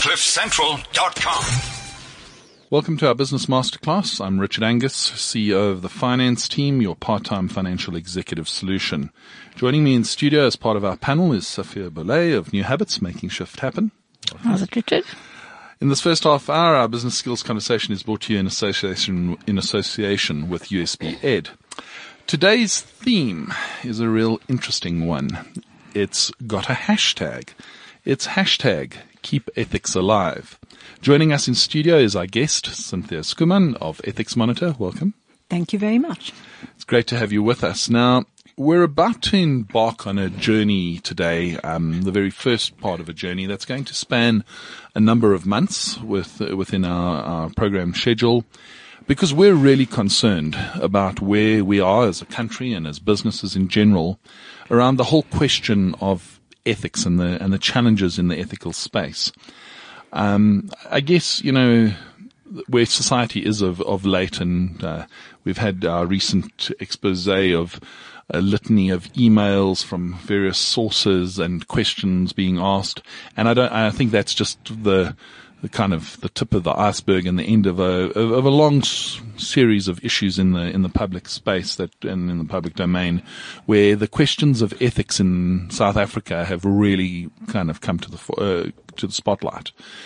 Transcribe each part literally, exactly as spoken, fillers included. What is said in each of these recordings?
cliff central dot com. Welcome to our Business Masterclass. I'm Richard Angus, C E O of the Finance Team, your part-time financial executive solution. Joining me in studio as part of our panel is Safia Boulay of New Habits, Making Shift Happen. How's it, Richard? In this first half hour, our business skills conversation is brought to you in association, in association with U S B Ed. Today's theme is a real interesting one. It's got a hashtag. It's hashtag Keep Ethics Alive. Joining us in studio is our guest, Cynthia Schoeman of Ethics Monitor. Welcome. Thank you very much. It's great to have you with us. Now, we're about to embark on a journey today, um, the very first part of a journey that's going to span a number of months with, uh, within our, our program schedule, because we're really concerned about where we are as a country and as businesses in general around the whole question of ethics and the and the challenges in the ethical space. Um, I guess, you know, where society is of, of late, and uh, we've had our recent expose of a litany of emails from various sources and questions being asked, and I don't. I think that's just the the kind of the tip of the iceberg and the end of a of a long s- series of issues in the in the public space that and in the public domain, where the questions of ethics in South Africa have really kind of come to the uh, to the spotlight.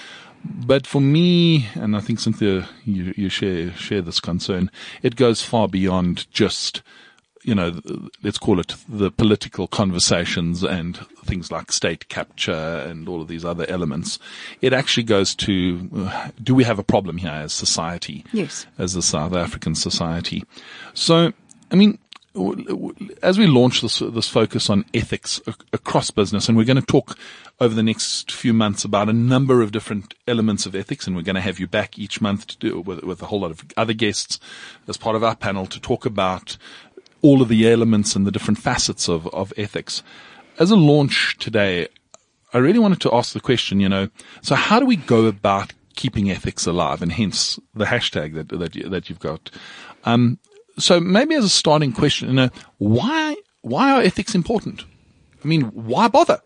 But for me, and I think Cynthia, you, you share share this concern, it goes far beyond just, you know, let's call it the political conversations and things like state capture and all of these other elements. It actually goes to, uh, do we have a problem here as society? Yes. As a South African society. So, I mean, w- w- as we launch this, this focus on ethics ac- across business, and we're going to talk over the next few months about a number of different elements of ethics, and we're going to have you back each month to do with, with a whole lot of other guests as part of our panel to talk about all of the elements and the different facets of, of ethics. As a launch today, I really wanted to ask the question, you know, so how do we go about keeping ethics alive, and hence the hashtag that that, you, that you've got. Um, so maybe as a starting question, you know, why why are ethics important? I mean, why bother?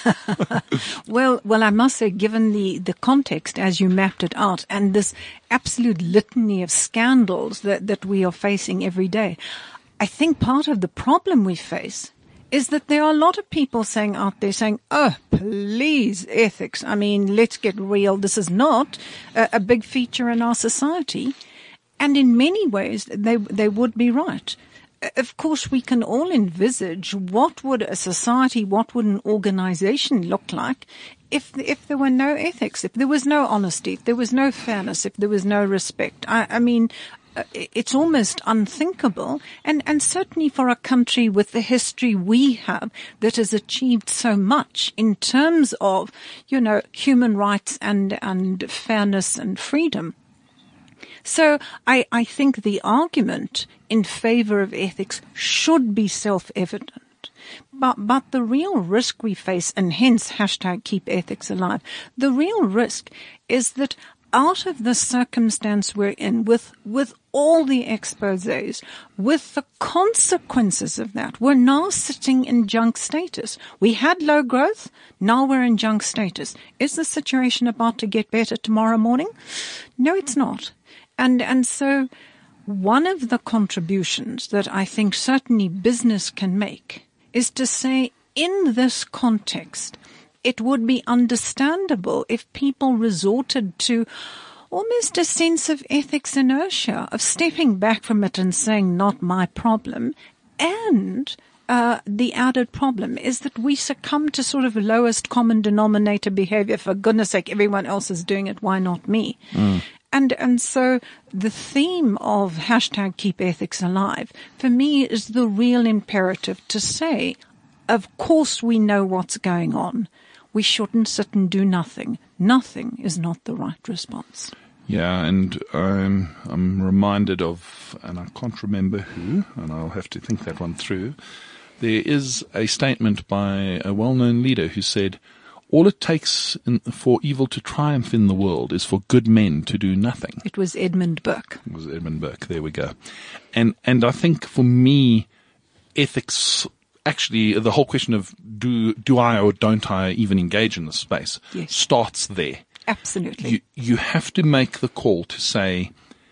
well, well, I must say, given the, the context as you mapped it out, and this absolute litany of scandals that, that we are facing every day, I think part of the problem we face is that there are a lot of people saying out there saying, oh, please, ethics. I mean, let's get real. This is not a, a big feature in our society. And in many ways, they, they would be right. Of course, we can all envisage what would a society, what would an organization look like if if there were no ethics, if there was no honesty, if there was no fairness, if there was no respect. I, I mean, it's almost unthinkable, and, and certainly for a country with the history we have that has achieved so much in terms of, you know, human rights and, and fairness and freedom. So I, I think the argument in favor of ethics should be self-evident. But, but the real risk we face, and hence hashtag keep ethics alive, the real risk is that out of the circumstance we're in, with, with all the exposés, with the consequences of that, we're now sitting in junk status. We had low growth, now we're in junk status. Is the situation about to get better tomorrow morning? No, it's not. And, and so one of the contributions that I think certainly business can make is to say, in this context, it would be understandable if people resorted to almost a sense of ethics inertia, of stepping back from it and saying, not my problem. And uh, the added problem is that we succumb to sort of lowest common denominator behavior. For goodness sake, everyone else is doing it. Why not me? Mm. And, and so the theme of hashtag keep ethics alive, for me, is the real imperative to say, of course we know what's going on. We shouldn't sit and do nothing. Nothing is not the right response. Yeah, and um, I'm reminded of, and I can't remember who, and I'll have to think that one through. There is a statement by a well-known leader who said, all it takes in, for evil to triumph in the world is for good men to do nothing. It was Edmund Burke. It was Edmund Burke. There we go. And and I think for me, ethics, actually, the whole question of do do I or don't I even engage in this space yes. starts there. Absolutely. You, you have to make the call to say,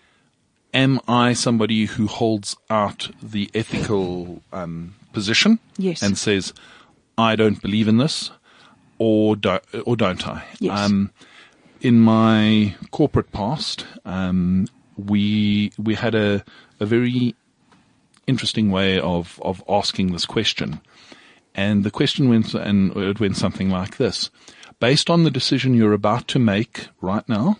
am I somebody who holds out the ethical um, position Yes. and says, I don't believe in this, or, do, or don't I? Yes. Um, in my corporate past, um, we we had a, a very interesting way of, of asking this question. And the question went, and it went something like this. Based on the decision you're about to make right now,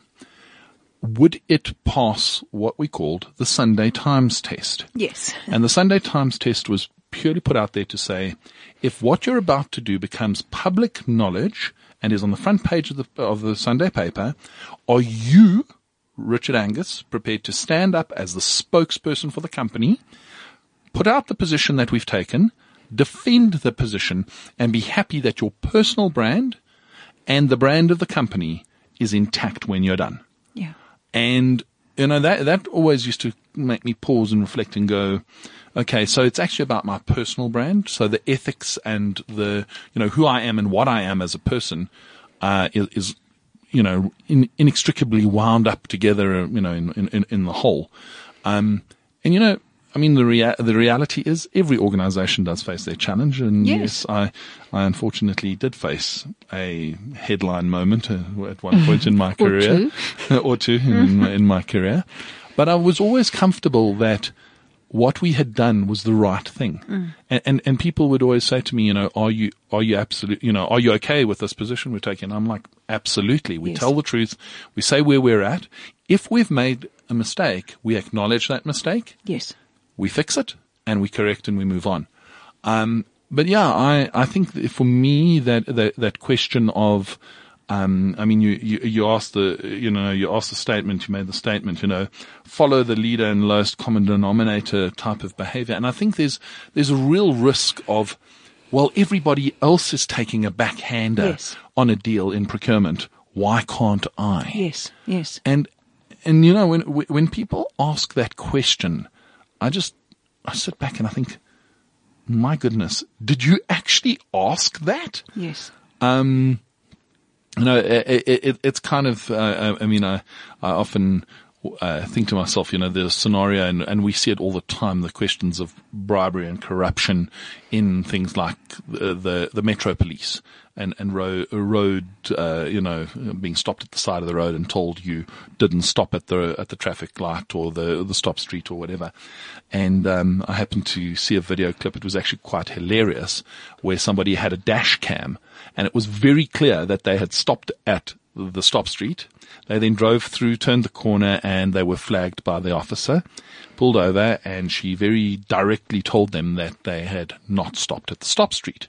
would it pass what we called the Sunday Times test? Yes. And the Sunday Times test was purely put out there to say, if what you're about to do becomes public knowledge and is on the front page of the, of the Sunday paper, are you, Richard Angus, prepared to stand up as the spokesperson for the company, put out the position that we've taken, defend the position, and be happy that your personal brand and the brand of the company is intact when you're done? Yeah. And, you know, that, that always used to make me pause and reflect and go, okay, so it's actually about my personal brand. So the ethics and the, you know, who I am and what I am as a person, uh, is, is you know, in, inextricably wound up together, you know, in, in, in the whole. Um, and, you know, I mean, the rea- the reality is every organization does face their challenge. And Yes. yes, I, I unfortunately did face a headline moment uh, at one point in my career. two. or two in, my- in my career. But I was always comfortable that what we had done was the right thing. Mm. And, and, and people would always say to me, you know, are you, are you absolute, you know, are you okay with this position we're taking? I'm like, absolutely. We Yes. tell the truth. We say where we're at. If we've made a mistake, we acknowledge that mistake. Yes. We fix it and we correct and we move on. Um, but yeah, I, I think that for me that, that, that question of, um, I mean, you, you, you asked the, you know, you asked the statement, you made the statement, you know, follow the leader and lowest common denominator type of behavior. And I think there's, there's a real risk of, well, everybody else is taking a backhander Yes. on a deal in procurement. Why can't I? Yes. Yes. And, and you know, when, when people ask that question, I just, I sit back and I think, my goodness, did you actually ask that? Yes. Um, you know, it, it, it's kind of, uh, I mean, I, I often uh, think to myself, you know, there's a scenario, and, and we see it all the time, the questions of bribery and corruption in things like the, the, the Metro Police and, and road, road, uh, you know, being stopped at the side of the road and told you didn't stop at the, at the traffic light or the, the stop street or whatever. And, um, I happened to see a video clip. It was actually quite hilarious, where somebody had a dash cam, and it was very clear that they had stopped at the stop street. They then drove through, turned the corner, and they were flagged by the officer, pulled over, and she very directly told them that they had not stopped at the stop street.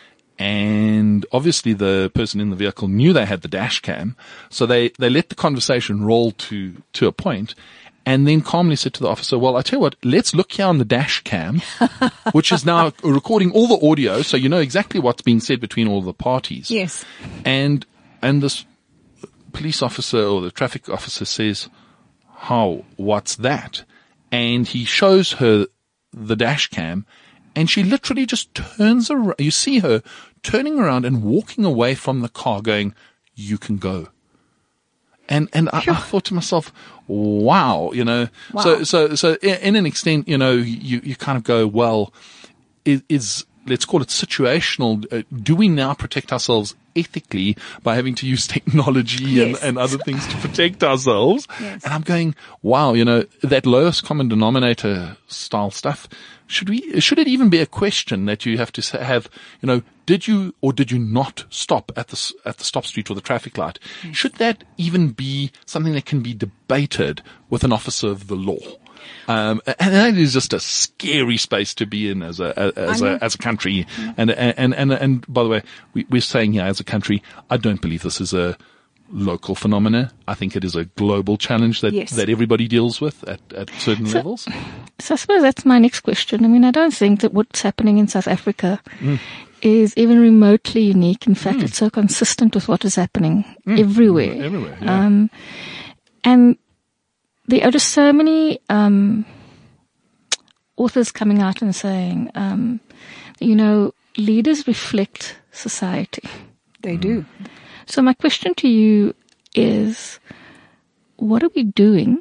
And obviously the person in the vehicle knew they had the dash cam, so they, they let the conversation roll to, to a point, and then calmly said to the officer, well, I tell you what, let's look here on the dash cam, which is now recording all the audio, so you know exactly what's being said between all the parties. Yes. And, and this police officer or the traffic officer says, how, what's that? And he shows her the dash cam, and she literally just turns around. You see her turning around and walking away from the car going, you can go. And, and I, I thought to myself, wow, you know, Wow. so, so, so in, in an extent, you know, you, you kind of go, well, is, is let's call it situational. Uh, do we now protect ourselves ethically by having to use technology Yes. and, and other things to protect ourselves? Yes. And I'm going, wow, you know, that lowest common denominator style stuff. Should we, should it even be a question that you have to say, have, you know, did you or did you not stop at the, s- at the stop street or the traffic light? Yes. Should that even be something that can be debated with an officer of the law? Um, and that is just a scary space to be in as a, as I a, know. as a country. And, and, and, and by the way, we, we're saying here as a country, I don't believe this is a local phenomena. I think it is a global challenge that, Yes. that everybody deals with at, at certain So- levels. So I suppose that's my next question. I mean, I don't think that what's happening in South Africa Mm. is even remotely unique. In fact, it's so consistent with what is happening everywhere. Everywhere, yeah. Um, and there are just so many um, authors coming out and saying, um, you know, leaders reflect society. They do. So my question to you is, what are we doing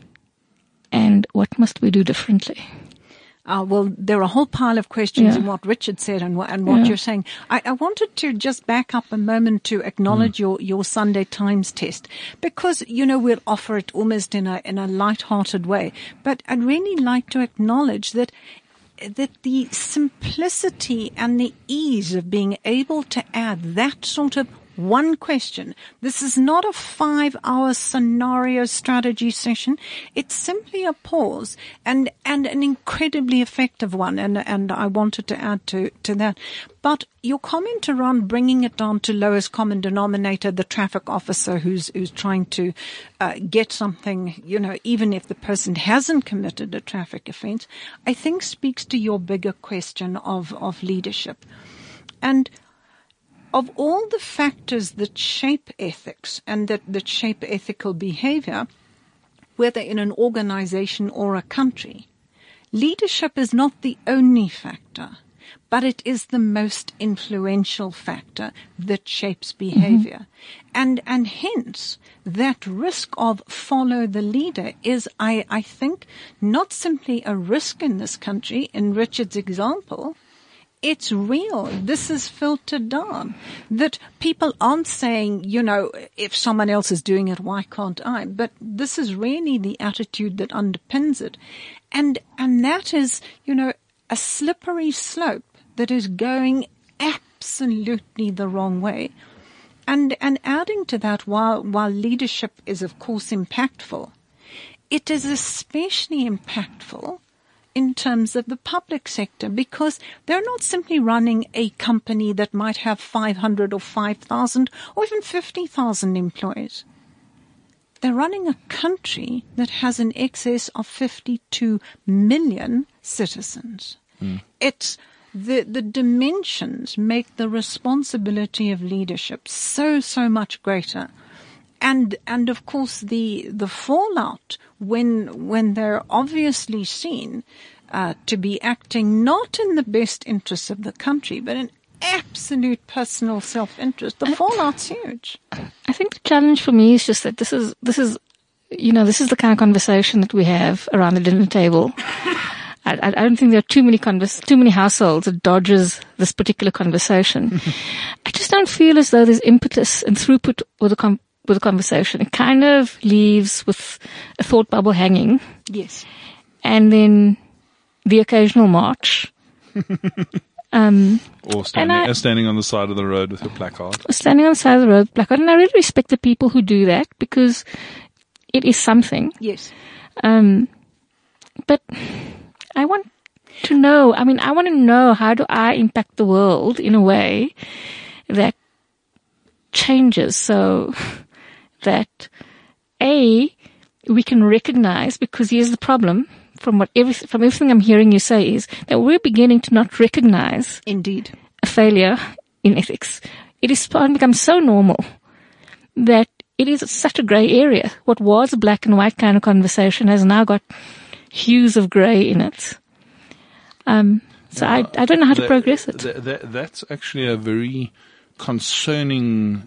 and what must we do differently? Uh, well, there are a whole pile of questions Yeah. in what Richard said and, wha- and what Yeah. you're saying. I, I wanted to just back up a moment to acknowledge your, your Sunday Times test, because, you know, we'll offer it almost in a, in a light-hearted way. But I'd really like to acknowledge that that the simplicity and the ease of being able to add that sort of one question. This is not a five-hour scenario strategy session. It's simply a pause and, and an incredibly effective one. And, and I wanted to add to, to that. But your comment around bringing it down to lowest common denominator, the traffic officer who's, who's trying to uh, get something, you know, even if the person hasn't committed a traffic offense, I think speaks to your bigger question of, of leadership. And of all the factors that shape ethics and that, that shape ethical behavior, whether in an organization or a country, leadership is not the only factor, but it is the most influential factor that shapes behavior. Mm-hmm. And, and hence, that risk of follow the leader is, I, I think, not simply a risk in this country, in Richard's example. It's real. This is filtered down. That people aren't saying, you know, if someone else is doing it, why can't I? But this is really the attitude that underpins it. And, and that is, you know, a slippery slope that is going absolutely the wrong way. And, and adding to that, while, while leadership is of course impactful, it is especially impactful in terms of the public sector, because they're not simply running a company that might have five hundred or five thousand or even fifty thousand employees. They're running a country that has an excess of fifty-two million citizens. Mm. It's the, the dimensions make the responsibility of leadership so, so much greater. And, and of course the, the fallout when, when they're obviously seen, uh, to be acting not in the best interests of the country, but in absolute personal self-interest, the fallout's huge. I think the challenge for me is just that this is, this is, you know, this is the kind of conversation that we have around the dinner table. I, I don't think there are too many convers- too many households that dodges this particular conversation. I just don't feel as though there's impetus and throughput with the com- with the conversation. It kind of leaves with a thought bubble hanging. Yes. And then the occasional march. um, or standing, I, uh, standing on the side of the road with your placard. Standing on the side of the road with placard. And I really respect the people who do that, because it is something. Yes. Um, but I want to know, I mean, I want to know, how do I impact the world in a way that changes so that, A, we can recognize, because here's the problem, from what every, from everything I'm hearing you say, is that we're beginning to not recognize indeed a failure in ethics. It is become so normal that it is such a gray area. What was a black and white kind of conversation has now got hues of gray in it. Um, so uh, I, I don't know how to that, progress it. That, that, that's actually a very concerning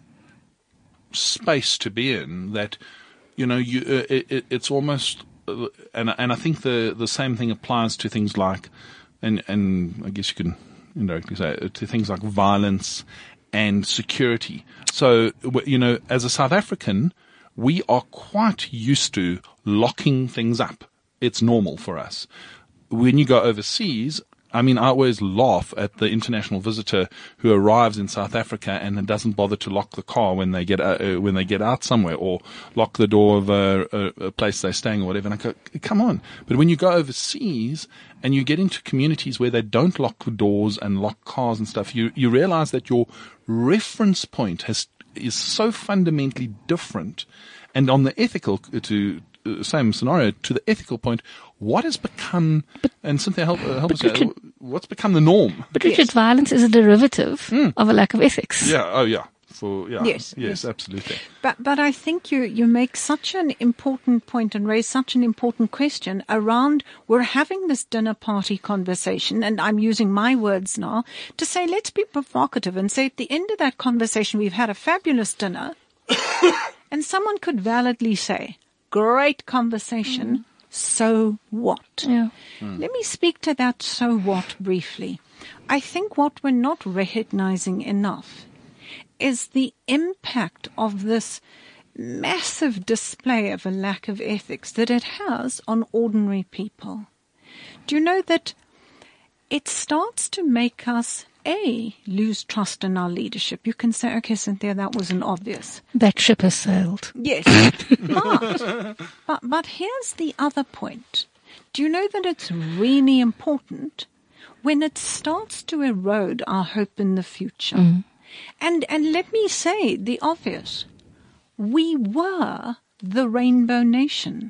space to be in, that, you know, you, uh, it, it's almost, uh, and, and I think the, the same thing applies to things like, and, and I guess you can indirectly say it, to things like violence and security. So, you know, as a South African, we are quite used to locking things up. It's normal for us. When you go overseas, I mean, I always laugh at the international visitor who arrives in South Africa and doesn't bother to lock the car when they get uh, when they get out somewhere, or lock the door of a, a, a place they're staying or whatever. And I go, come on. But when you go overseas and you get into communities where they don't lock the doors and lock cars and stuff, you, you realize that your reference point has is so fundamentally different. And on the ethical, to uh, same scenario, to the ethical point, what has become, but, and Cynthia, help, uh, help us Richard, out, what's become the norm? But Richard, yes. Violence is a derivative mm. of a lack of ethics. Yeah, oh yeah. For, yeah, yes, yes, yes, absolutely. But but I think you, you make such an important point and raise such an important question around, we're having this dinner party conversation, and I'm using my words now to say, let's be provocative and say at the end of that conversation, we've had a fabulous dinner, And someone could validly say, great conversation, mm. so what? Yeah. Mm. Let me speak to that so what briefly. I think what we're not recognizing enough is the impact of this massive display of a lack of ethics that it has on ordinary people. Do you know that it starts to make us, A, lose trust in our leadership? You can say, okay, Cynthia, that wasn't obvious. That ship has sailed. Yes. but, but, but here's the other point. Do you know that it's really important when it starts to erode our hope in the future? Mm. And, and let me say the obvious. We were the Rainbow Nation.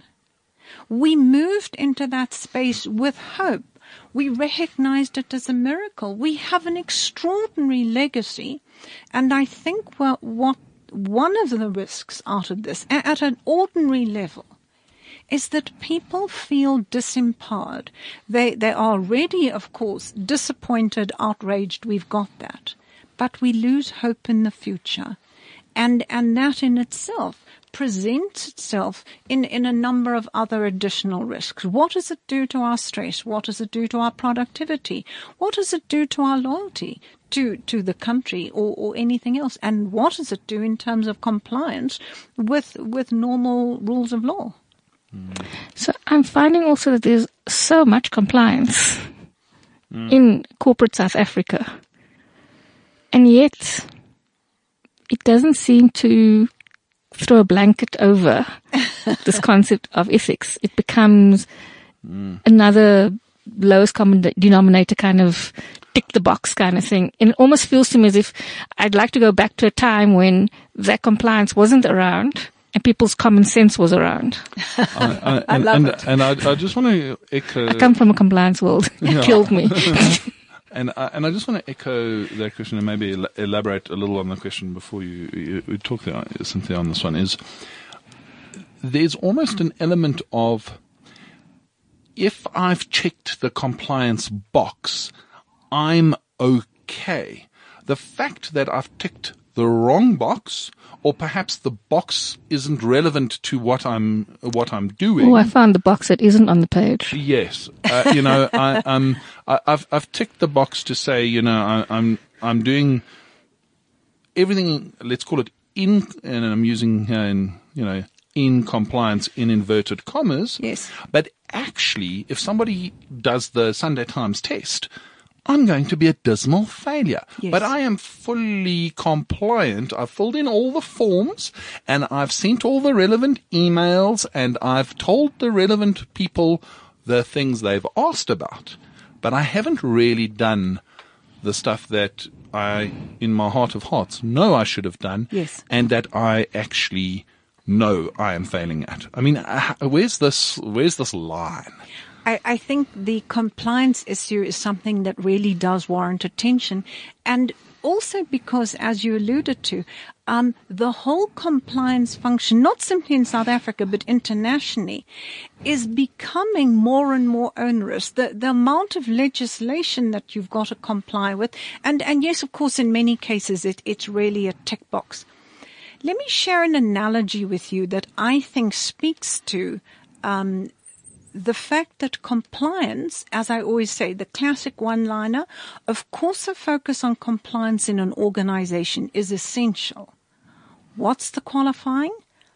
We moved into that space with hope. We recognized it as a miracle. We have an extraordinary legacy. And I think what, what one of the risks out of this, at an ordinary level, is that people feel disempowered. They, they are already, of course, disappointed, outraged. We've got that. But we lose hope in the future. And, and that in itself presents itself in, in a number of other additional risks. What does it do to our stress? What does it do to our productivity? What does it do to our loyalty to, to the country or, or anything else? And what does it do in terms of compliance with, with normal rules of law? So I'm finding also that there's so much compliance mm. in corporate South Africa. And yet it doesn't seem to throw a blanket over this concept of ethics. It becomes mm. another lowest common denominator kind of tick the box kind of thing. And it almost feels to me as if I'd like to go back to a time when that compliance wasn't around and people's common sense was around. I, I, I and, love and, it. And I, I just want to echo. I come from a compliance world. It yeah. killed me. And I, and I just want to echo that question and maybe el- elaborate a little on the question before you, you, you talk there, Cynthia, on this one. Is there's almost an element of, if I've checked the compliance box, I'm okay. The fact that I've ticked the wrong box, or perhaps the box isn't relevant to what I'm what I'm doing. Oh, I found the box that isn't on the page. Yes, uh, you know, I, um, I, I've I've ticked the box to say, you know, I, I'm I'm doing everything. Let's call it in, and I'm using uh, in you know in compliance in inverted commas. Yes, but actually, if somebody does the Sunday Times test, I'm going to be a dismal failure. Yes. But I am fully compliant. I've filled in all the forms and I've sent all the relevant emails and I've told the relevant people the things they've asked about. But I haven't really done the stuff that I, in my heart of hearts, know I should have done. Yes. And that I actually know I am failing at. I mean, where's this, where's this line? I, I think the compliance issue is something that really does warrant attention. And also because, as you alluded to, um, the whole compliance function, not simply in South Africa, but internationally, is becoming more and more onerous. The, the amount of legislation that you've got to comply with, and, and yes, of course, in many cases, it, it's really a tick box. Let me share an analogy with you that I think speaks to um the fact that compliance, as I always say, the classic one-liner, of course a focus on compliance in an organization is essential. What's the qualifying?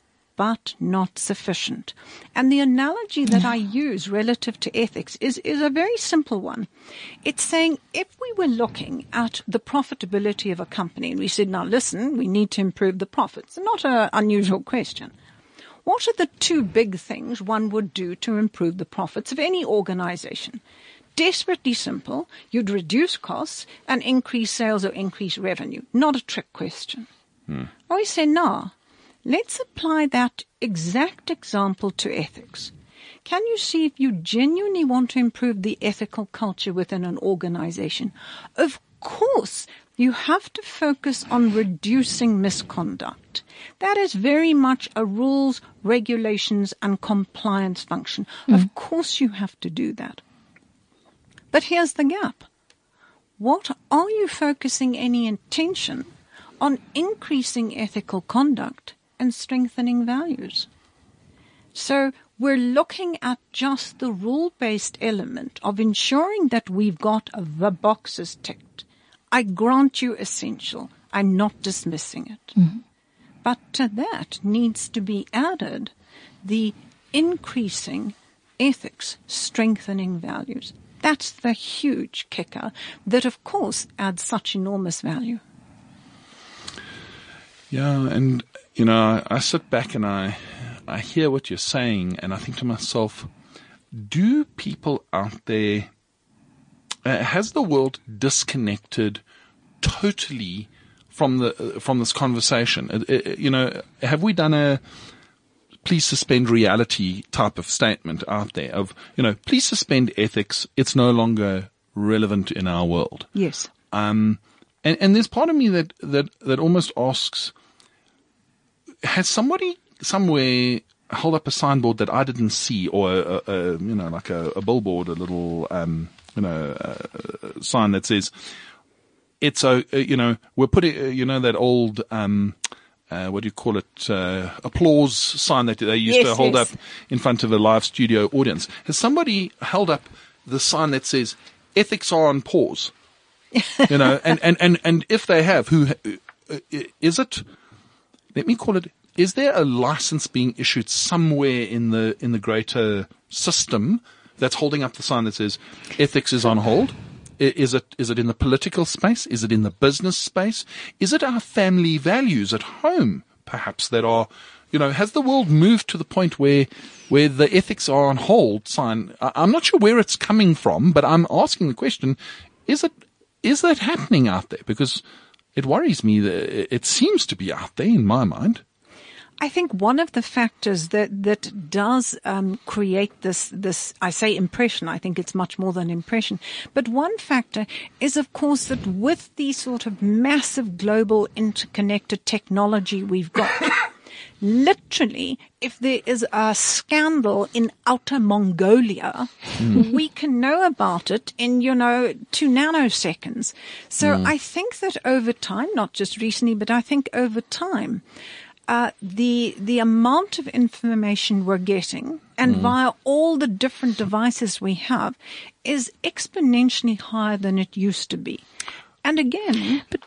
But not sufficient. And the analogy that I use relative to ethics is, is a very simple one. It's saying if we were looking at the profitability of a company and we said, now listen, we need to improve the profits. Not an unusual question. What are the two big things one would do to improve the profits of any organization? Desperately simple. You'd reduce costs and increase sales or increase revenue. Not a trick question. Hmm. I always say, no, let's apply that exact example to ethics. Can you see if you genuinely want to improve the ethical culture within an organization? Of course, you have to focus on reducing misconduct. That is very much a rules, regulations, and compliance function. Mm. Of course you have to do that. But here's the gap. What are you focusing any intention on increasing ethical conduct and strengthening values. So we're looking at just the rule-based element of ensuring that we've got the boxes ticked. I grant you essential. I'm not dismissing it. Mm-hmm. But to that needs to be added the increasing ethics, strengthening values. That's the huge kicker that, of course, adds such enormous value. Yeah, and, you know, I, I sit back and I, I hear what you're saying, and I think to myself, do people out there, uh, has the world disconnected totally from the uh, from this conversation? Uh, uh, you know, have we done a please suspend reality type of statement out there of, you know, please suspend ethics, it's no longer relevant in our world? Yes. Um, and, and there's part of me that, that, that almost asks, has somebody somewhere held up a signboard that I didn't see, or a, a, a you know, like a, a billboard, a little, um, you know, a, a sign that says, it's a, you know, we're putting, uh, you know, that old, um, uh, what do you call it, uh, applause sign that they used yes, to hold yes. up in front of a live studio audience. Has somebody held up the sign that says, ethics are on pause? You know, and, and, and, and if they have, who, uh, is it, let me call it, is there a license being issued somewhere in the, in the greater system that's holding up the sign that says ethics is on hold? Is it, is it in the political space? Is it in the business space? Is it our family values at home, perhaps, that are, you know, has the world moved to the point where, where the ethics are on hold sign? I'm not sure where it's coming from, but I'm asking the question, is it, is that happening out there? Because it worries me that it seems to be out there in my mind. I think one of the factors that that does um, create this this I say impression, I think it's much more than impression, but one factor is, of course, that with the sort of massive global interconnected technology we've got, literally, if there is a scandal in Outer Mongolia, mm. we can know about it in, you know, two nanoseconds. So mm. I think that over time, not just recently, but I think over time, Uh, the the amount of information we're getting and mm. via all the different devices we have is exponentially higher than it used to be. And again, but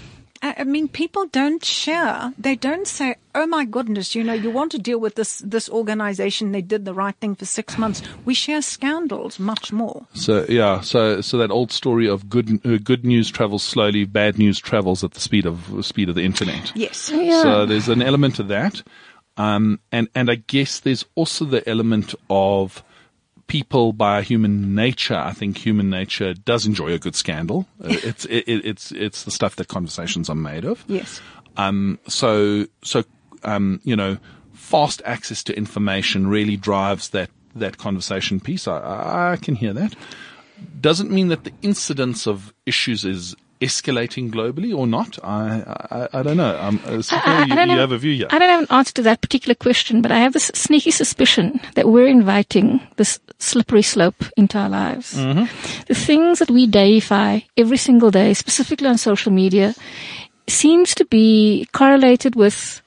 I mean, people don't share. They don't say, oh my goodness, you know, you want to deal with this, this organization. They did the right thing for six months. We share scandals much more. So, yeah. So, so that old story of good, uh, good news travels slowly, bad news travels at the speed of, speed of the internet. Yes. Yeah. So there's an element of that. Um, and, and I guess there's also the element of people by human nature. I think human nature does enjoy a good scandal. It's it, it's it's the stuff that conversations are made of. Yes. Um. So so um. You know, fast access to information really drives that that conversation piece. I I can hear that. Doesn't mean that the incidence of issues is escalating globally or not. I I, I don't know. Um, so I, I, you, I don't you have, have a view here. I don't have an answer to that particular question, but I have this sneaky suspicion that we're inviting this slippery slope into our lives. Mm-hmm. The things that we deify every single day, specifically on social media, seems to be correlated with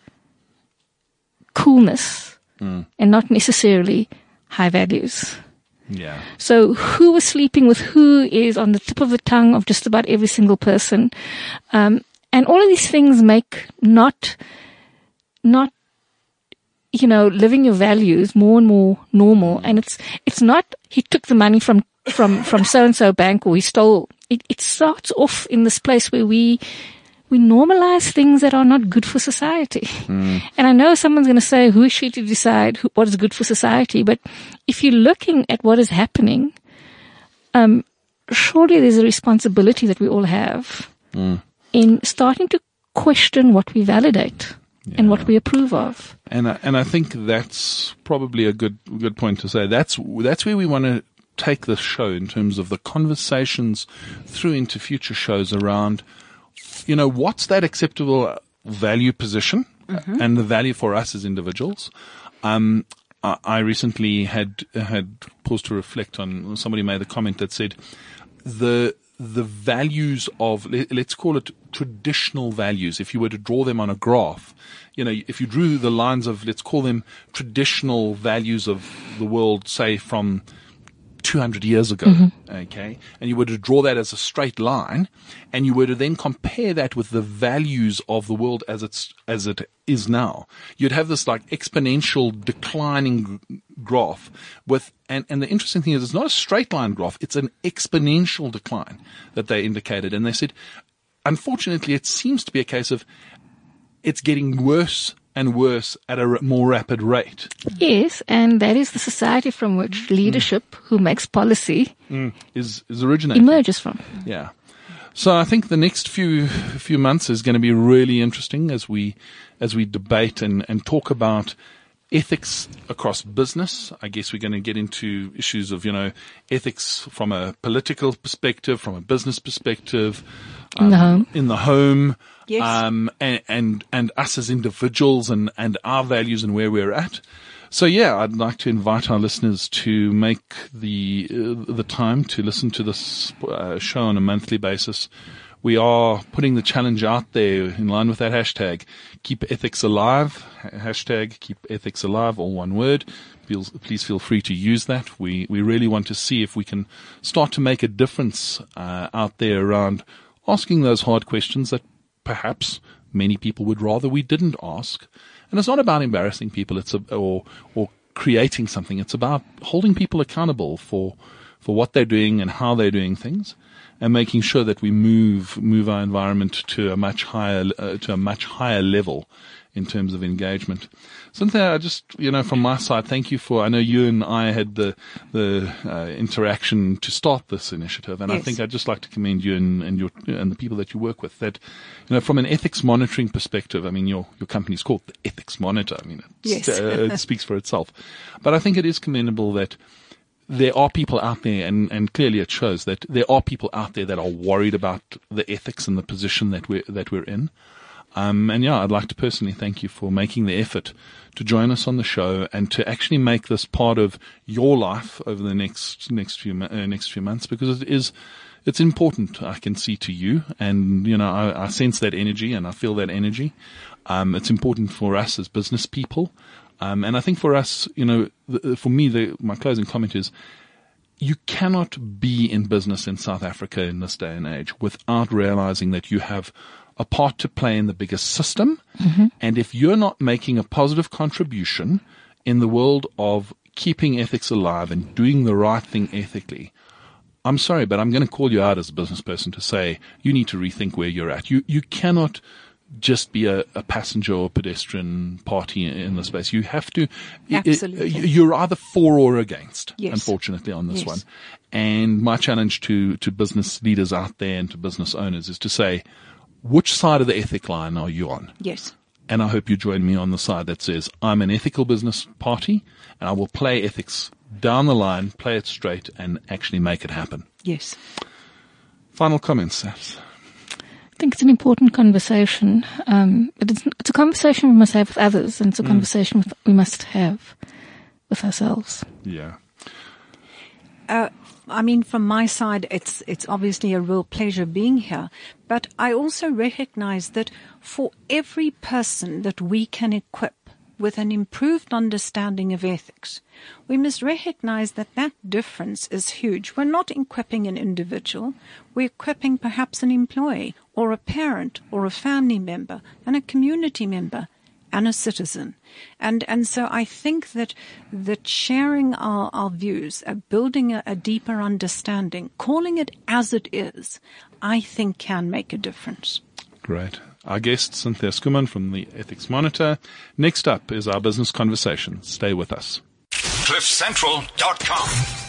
coolness mm. and not necessarily high values. Yeah. So who is sleeping with who is on the tip of the tongue of just about every single person. Um, and all of these things make not, not, you know, living your values more and more normal. And it's, it's not, he took the money from, from, from so-and-so bank or he stole. It, it starts off in this place where we, we normalize things that are not good for society. Mm. And I know someone's going to say, who is she to decide who, what is good for society? But if you're looking at what is happening, um, surely there's a responsibility that we all have mm. in starting to question what we validate yeah. and what we approve of. And I, and I think that's probably a good good point to say. That's that's where we want to take this show in terms of the conversations through into future shows around, you know, what's that acceptable value position mm-hmm. and the value for us as individuals. Um, I, I recently had had paused to reflect on, somebody made a comment that said the the values of, let's call it traditional values, if you were to draw them on a graph, you know, if you drew the lines of, let's call them traditional values of the world, say from two hundred years ago, mm-hmm. okay, and you were to draw that as a straight line, and you were to then compare that with the values of the world as it's as it is now, you'd have this like exponential declining graph with, and, and the interesting thing is it's not a straight line graph, it's an exponential decline that they indicated. And they said, unfortunately, it seems to be a case of it's getting worse and worse at a more rapid rate. Yes, and that is the society from which leadership, mm. who makes policy, mm. is is originating. Emerges from. Yeah. So I think the next few few months is going to be really interesting as we as we debate and, and talk about ethics across business. I guess we're going to get into issues of, you know, ethics from a political perspective, from a business perspective, in um, the home, in the home, yes. um, and, and and us as individuals and and our values and where we're at. So yeah, I'd like to invite our listeners to make the uh, the time to listen to this uh, show on a monthly basis. We are putting the challenge out there in line with that hashtag, Keep Ethics Alive, hashtag Keep Ethics Alive, all one word. Please, please feel free to use that. We, we really want to see if we can start to make a difference uh, out there around asking those hard questions that perhaps many people would rather we didn't ask. And it's not about embarrassing people, it's a, or, or creating something. It's about holding people accountable for, for what they're doing and how they're doing things, and making sure that we move move our environment to a much higher uh, to a much higher level in terms of engagement. Cynthia, I just, you know, from my side, thank you for, I know you and I had the the uh, interaction to start this initiative, and yes. I think I'd just like to commend you and, and your and the people that you work with. That, you know, from an ethics monitoring perspective, I mean, your your company's called the Ethics Monitor. I mean, it's, yes. uh, it speaks for itself. But I think it is commendable that there are people out there, and, and clearly it shows that there are people out there that are worried about the ethics and the position that we're, that we're in. Um, and yeah, I'd like to personally thank you for making the effort to join us on the show and to actually make this part of your life over the next, next few, uh, next few months, because it is, it's important, I can see, to you. And, you know, I, I sense that energy and I feel that energy. Um, it's important for us as business people. Um, and I think for us, you know, the, for me, the, my closing comment is, you cannot be in business in South Africa in this day and age without realizing that you have a part to play in the bigger system. Mm-hmm. And if you're not making a positive contribution in the world of keeping ethics alive and doing the right thing ethically, I'm sorry, but I'm going to call you out as a business person to say you need to rethink where you're at. You, you cannot just be a, a passenger or pedestrian party in, in the space. You have to, Absolutely. It, you're either for or against, yes. unfortunately, on this yes. one. And my challenge to, to business leaders out there and to business owners is to say, which side of the ethic line are you on? Yes. And I hope you join me on the side that says, I'm an ethical business party and I will play ethics down the line, play it straight, and actually make it happen. Yes. Final comments, Safs? I think it's an important conversation. Um, it's, it's a conversation we must have with others, and it's a mm. conversation with, we must have with ourselves. Yeah. Uh, I mean, from my side, it's it's obviously a real pleasure being here. But I also recognize that for every person that we can equip with an improved understanding of ethics, we must recognize that that difference is huge. We're not equipping an individual. We're equipping perhaps an employee or a parent or a family member and a community member and a citizen. And and so I think that that sharing our, our views, uh, building a, a deeper understanding, calling it as it is, I think can make a difference. Great. Our guest, Cynthia Schoeman from the Ethics Monitor. Next up is our business conversation. Stay with us. cliff central dot com